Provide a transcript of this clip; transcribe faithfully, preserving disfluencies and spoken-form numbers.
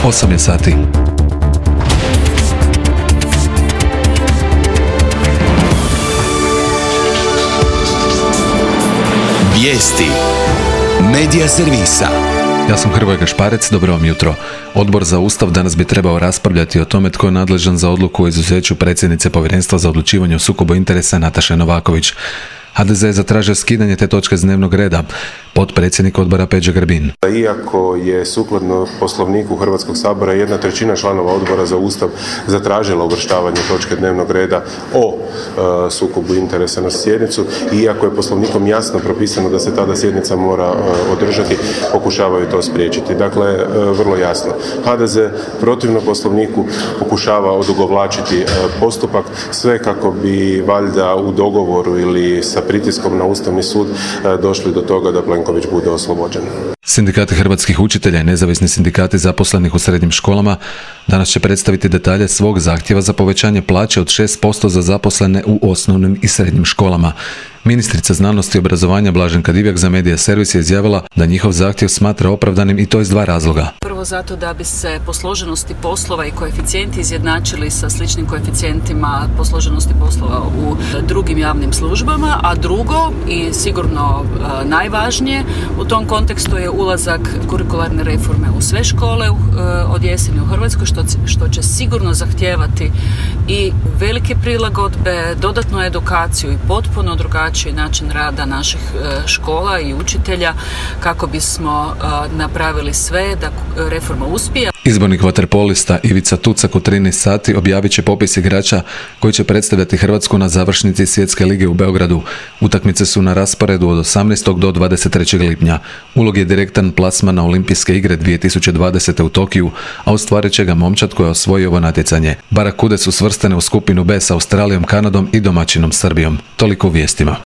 osam je sati. Vijesti Medija servisa. Ja sam Hrvoje Gašparec, dobro vam jutro. Odbor za Ustav danas bi trebao raspravljati o tome tko je nadležan za odluku o izuzeću predsjednice Povjerenstva za odlučivanje o sukobu interesa Nataše Novaković. ha de ze je zatražio skidanje te točke s dnevnog reda. Potpredsjednik odbora Peđa Grbin. Iako je sukladno Poslovniku Hrvatskog sabora jedna trećina članova odbora za Ustav zatražila uvrštavanje točke dnevnog reda o e, sukobu interesa na sjednicu, iako je Poslovnikom jasno propisano da se tada sjednica mora e, održati, pokušavaju to spriječiti. Dakle, e, vrlo jasno. ha de ze protivno Poslovniku pokušava odugovlačiti e, postupak, sve kako bi valjda u dogovoru ili sa pritiskom na Ustavni sud e, došli do toga da Plenković bude oslobođen. Sindikati hrvatskih učitelja i nezavisni sindikati zaposlenih u srednjim školama danas će predstaviti detalje svog zahtjeva za povećanje plaće od šest posto za zaposlene u osnovnim i srednjim školama. Ministrica znanosti i obrazovanja Blaženka Divjak za Medija servis je izjavila da njihov zahtjev smatra opravdanim i to iz dva razloga. Prvo zato da bi se posloženosti poslova i koeficijenti izjednačili sa sličnim koeficijentima posloženosti poslova u drugim javnim službama, a drugo i sigurno najvažnije u tom kontekstu je ulazak kurikularne reforme u sve škole od jeseni u Hrvatskoj, što, što će sigurno zahtijevati i velike prilagodbe, dodatnu edukaciju i potpuno drugačiji način rada naših škola i učitelja kako bismo napravili sve da reforma uspije. Izbornik vaterpolista Ivica Tucak u trinaest sati objavit će popis igrača koji će predstavljati Hrvatsku na završnici Svjetske lige u Beogradu. Utakmice su na rasporedu od osamnaestog do dvadeset trećeg lipnja. Ulog je direktan plasman na Olimpijske igre dvije tisuće dvadesete u Tokiju, a ostvarit će ga momčad koja osvoji ovo natjecanje. Barakude su svrstane u skupinu B s Australijom, Kanadom i domaćinom Srbijom. Toliko u vijestima.